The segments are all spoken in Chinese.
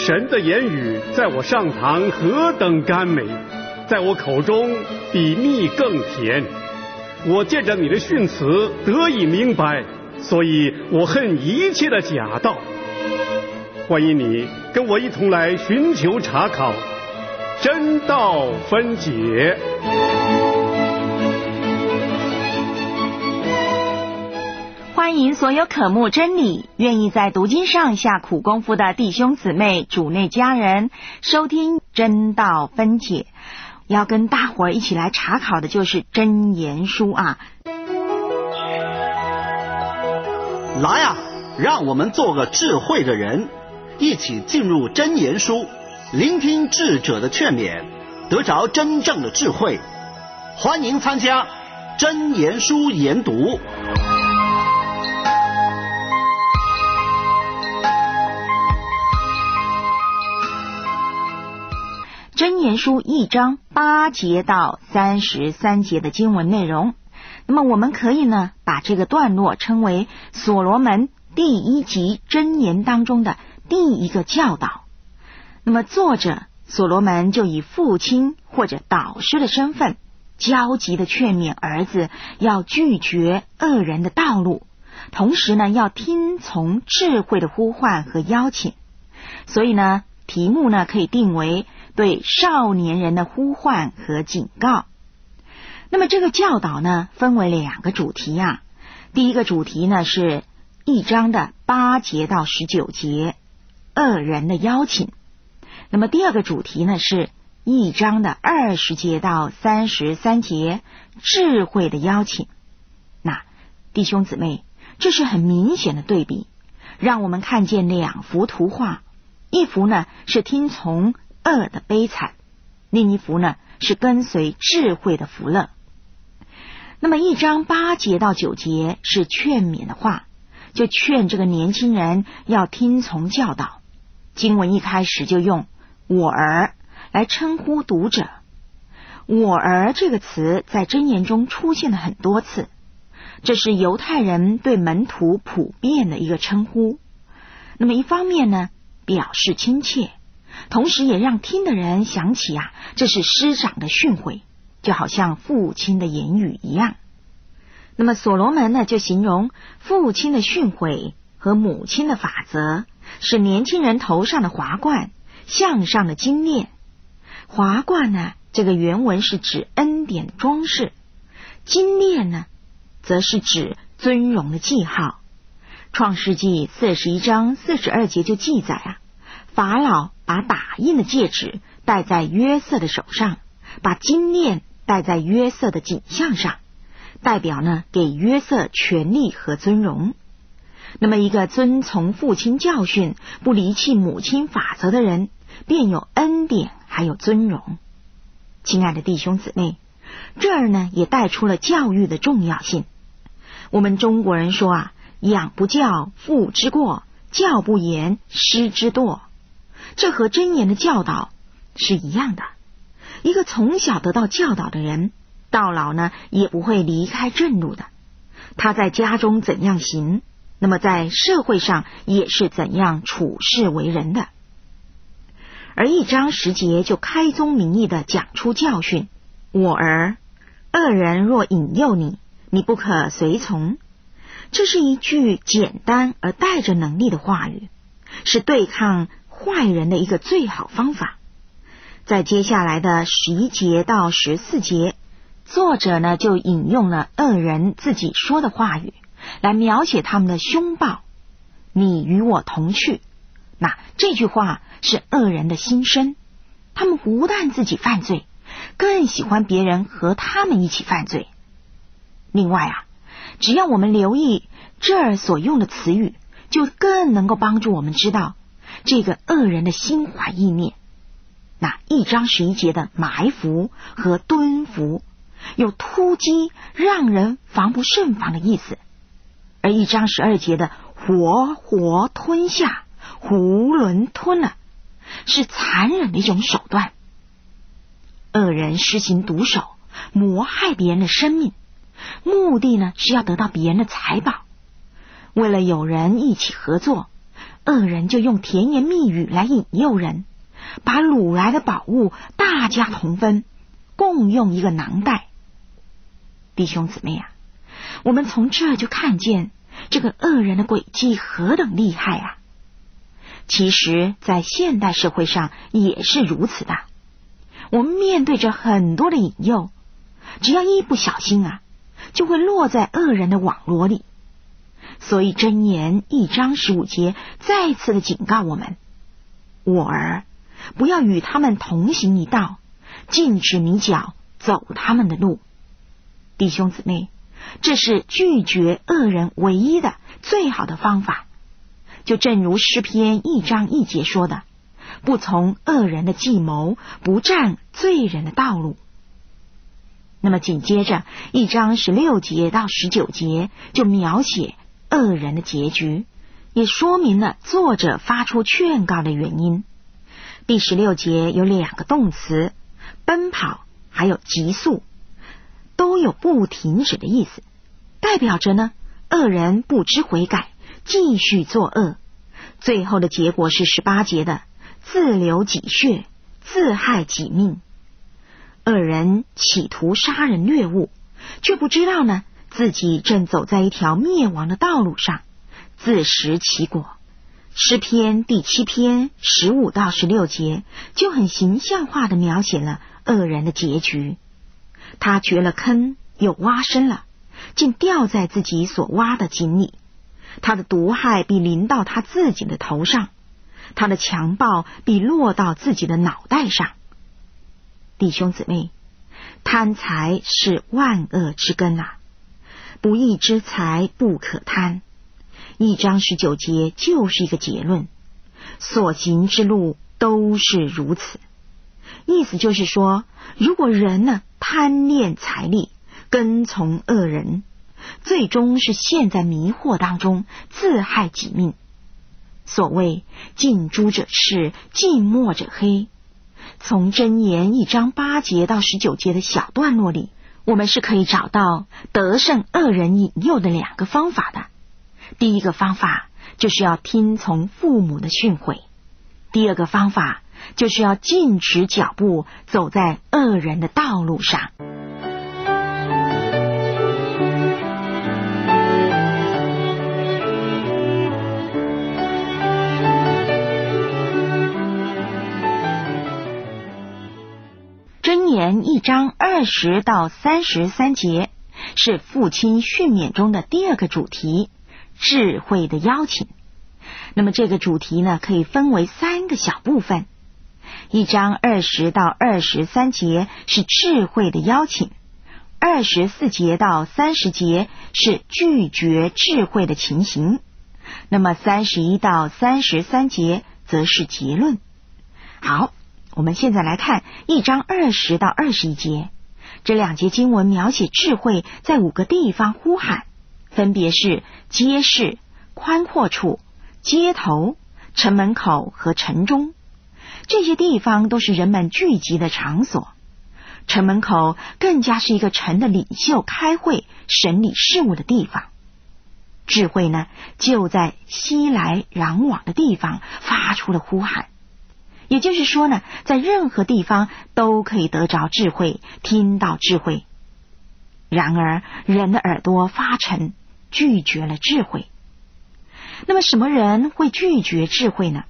神的言语在我上膛何等甘美，在我口中比蜜更甜。我借着你的训词得以明白，所以我恨一切的假道。欢迎你跟我一同来寻求查考，真道分解。 欢迎所有渴慕真理、愿意在读经上下苦功夫的弟兄姊妹、主内家人收听真道分解。要跟大伙儿一起来查考的就是箴言书啊。 来啊，让我们做个智慧的人，一起进入箴言书，聆听智者的劝勉，得着真正的智慧。欢迎参加箴言书研读。 箴言书1章8节到33节的经文内容，那么我们可以呢把这个段落称为所罗门第1集箴言当中的第一个教导。那么作者所罗门就以父亲或者导师的身份，焦急地劝勉儿子要拒绝恶人的道路，同时呢要听从智慧的呼唤和邀请。所以呢题目呢可以定为对少年人的呼唤和警告。那么这个教导呢分为2个主题啊。第一个主题呢是1章的8节到19节，恶人的邀请。那么第二个主题呢是1章的20节到33节，智慧的邀请。那弟兄姊妹，这是很明显的对比，让我们看见2幅图画，一幅呢是听从恶的悲惨，另一幅呢是跟随智慧的福乐。那么1章8节到9节是劝勉的话，就劝这个年轻人要听从教导。经文一开始就用我儿来称呼读者。我儿这个词在箴言中出现了很多次，这是犹太人对门徒普遍的一个称呼。那么一方面呢表示亲切，同时也让听的人想起这是师长的训诲，就好像父亲的言语一样。那么所罗门呢就形容父亲的训诲和母亲的法则是年轻人头上的华冠，项上的金链。华冠呢这个原文是指恩典装饰，金链呢则是指尊荣的记号。创世纪41章42节就记载法老把打印的戒指戴在约瑟的手上，把金链戴在约瑟的颈项上，代表呢给约瑟权力和尊荣。那么一个遵从父亲教训，不离弃母亲法则的人，便有恩典还有尊荣。亲爱的弟兄姊妹，这儿呢也带出了教育的重要性。我们中国人说养不教，父之过；教不严，师之惰。这和箴言的教导是一样的。一个从小得到教导的人，到老呢也不会离开正路的。他在家中怎样行，那么在社会上也是怎样处事为人的。而1章10节就开宗明义地讲出教训：我儿，恶人若引诱你，你不可随从。这是一句简单而带着能力的话语，是对抗坏人的一个最好方法。在接下来的11节到14节，作者呢就引用了恶人自己说的话语，来描写他们的凶暴。你与我同去。那这句话是恶人的心声，他们不但自己犯罪，更喜欢别人和他们一起犯罪。另外只要我们留意这儿所用的词语，就更能够帮助我们知道这个恶人的心怀意念。那1章11节的埋伏和蹲伏，有突击让人防不胜防的意思。而1章12节的活活吞下，囫囵吞了，是残忍的一种手段。恶人施行毒手，谋害别人的生命，目的呢是要得到别人的财宝。为了有人一起合作， 恶人就用甜言蜜语来引诱人，把掳来的宝物大家同分，共用一个囊袋。弟兄姊妹啊，我们从这就看见这个恶人的诡计何等厉害啊！其实在现代社会上也是如此的，我们面对着很多的引诱，只要一不小心啊，就会落在恶人的网罗里。所以箴言1章15节再次的警告我们，我儿，不要与他们同行一道，禁止你脚走他们的路。弟兄姊妹，这是拒绝恶人唯一的最好的方法。就正如诗篇1章1节说的，不从恶人的计谋，不占罪人的道路。那么紧接着1章16节到19节就描写恶人的结局，也说明了作者发出劝告的原因。第16节有2个动词，奔跑还有急速，都有不停止的意思，代表着呢恶人不知悔改，继续作恶，最后的结果是18节的自流己血，自害己命。恶人企图杀人掠物，却不知道呢自己正走在一条灭亡的道路上，自食其果。诗篇第7篇15到16节就很形象化地描写了恶人的结局。他掘了坑，又挖深了，竟掉在自己所挖的井里。他的毒害必临到他自己的头上，他的强暴必落到自己的脑袋上。弟兄姊妹，贪财是万恶之根啊，不义之财不可贪。1章19节就是一个结论，所行之路都是如此。意思就是说，如果人呢贪恋财力，跟从恶人，最终是陷在迷惑当中，自害己命。所谓近朱者赤，近墨者黑。从箴言1章8节到19节的小段落里，我们是可以找到得胜恶人引诱的2个方法的。第一个方法就是要听从父母的训诲，第二个方法就是要禁止脚步走在恶人的道路上。箴言1章20到33节是父亲训勉中的第2个主题，智慧的邀请。那么这个主题呢，可以分为3个小部分。1章20到23节是智慧的邀请，24节到30节是拒绝智慧的情形，那么31到33节则是结论。好，我们现在来看1章20到21节，这2节经文描写智慧在5个地方呼喊，分别是街市、宽阔处、街头、城门口和城中。这些地方都是人们聚集的场所，城门口更加是一个城的领袖开会审理事务的地方。智慧呢，就在熙来攘往的地方发出了呼喊，也就是说呢，在任何地方都可以得着智慧，听到智慧。然而人的耳朵发沉，拒绝了智慧。那么什么人会拒绝智慧呢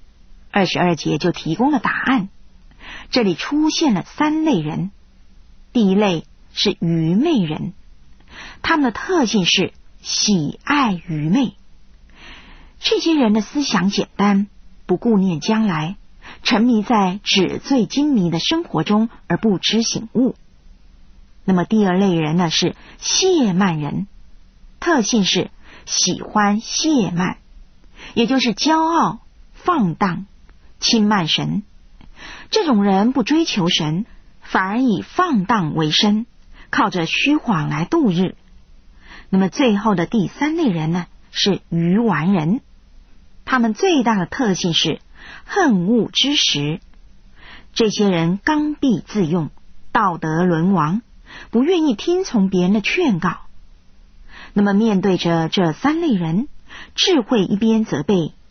？22节就提供了答案。这里出现了3类人。第一类是愚昧人，他们的特性是喜爱愚昧。这些人的思想简单，不顾念将来，沉迷在纸醉金迷的生活中而不知醒悟。那么第2类人呢，是亵慢人，特性是喜欢亵慢，也就是骄傲、放荡、轻慢神。这种人不追求神，反而以放荡为生，靠着虚谎来度日。那么最后的第3类人呢，是愚顽人，他们最大的特性是恨恶知识。这些人刚愎自用，道德沦亡，不愿意听从别人的劝告。那么面对着这3类人，智慧一边责备，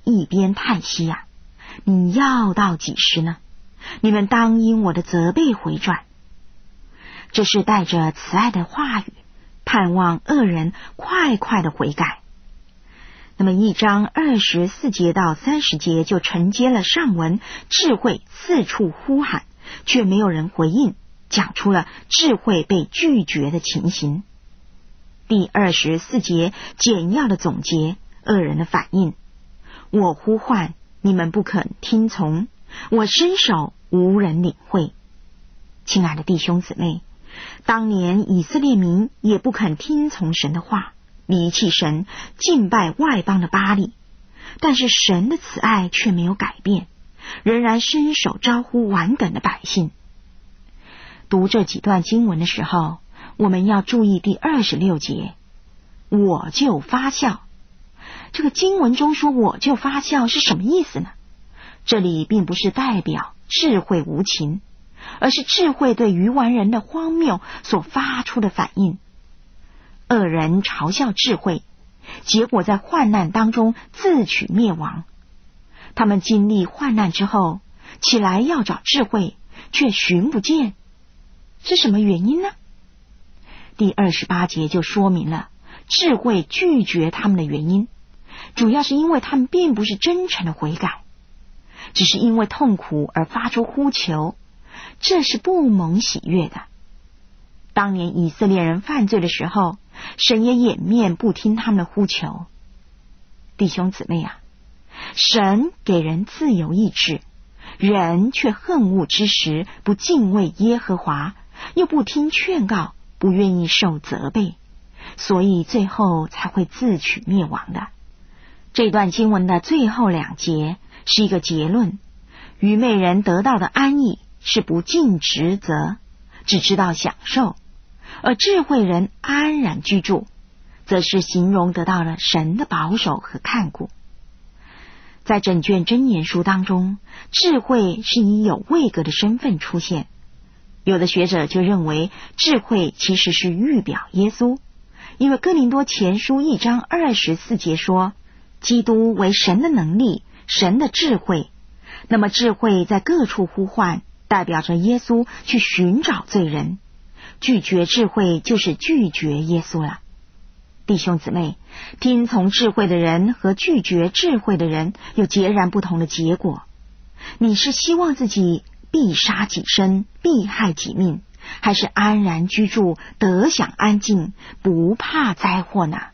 一边叹息啊，你要到几时呢？你们当因我的责备回转。这是带着慈爱的话语，盼望恶人快快的悔改。那么1章24节到30节就承接了上文智慧四处呼喊，却没有人回应，讲出了智慧被拒绝的情形。第24节简要的总结恶人的反应：我呼唤，你们不肯听从；我伸手，无人领会。亲爱的弟兄姊妹，当年以色列民也不肯听从神的话，离弃神，敬拜外邦的巴力，但是神的慈爱却没有改变，仍然伸手招呼顽梗的百姓。读这几段经文的时候，我们要注意第26节，我就发笑。这个经文中说我就发笑是什么意思呢？这里并不是代表智慧无情，而是智慧对愚顽人的荒谬所发出的反应。恶人嘲笑智慧，结果在患难当中自取灭亡。他们经历患难之后，起来要找智慧，却寻不见，是什么原因呢？第28节就说明了智慧拒绝他们的原因，主要是因为他们并不是真诚的悔改，只是因为痛苦而发出呼求，这是不蒙喜悦的。当年以色列人犯罪的时候，神也掩面不听他们的呼求。弟兄姊妹啊，神给人自由意志，人却恨恶之时，不敬畏耶和华，又不听劝告，不愿意受责备，所以最后才会自取灭亡的。这段经文的最后2节是一个结论，愚昧人得到的安逸是不尽职责，只知道享受，而智慧人安然居住，则是形容得到了神的保守和看顾。在整卷箴言书当中，智慧是以有位格的身份出现。有的学者就认为智慧其实是预表耶稣，因为哥林多前书1章24节说，基督为神的能力，神的智慧。那么智慧在各处呼唤，代表着耶稣去寻找罪人。拒绝智慧就是拒绝耶稣了。弟兄姊妹，听从智慧的人和拒绝智慧的人有截然不同的结果。你是希望自己必杀己身，必害己命，还是安然居住，得享安静，不怕灾祸呢？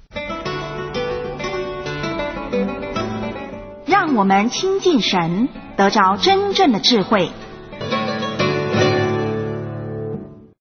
让我们亲近神，得着真正的智慧，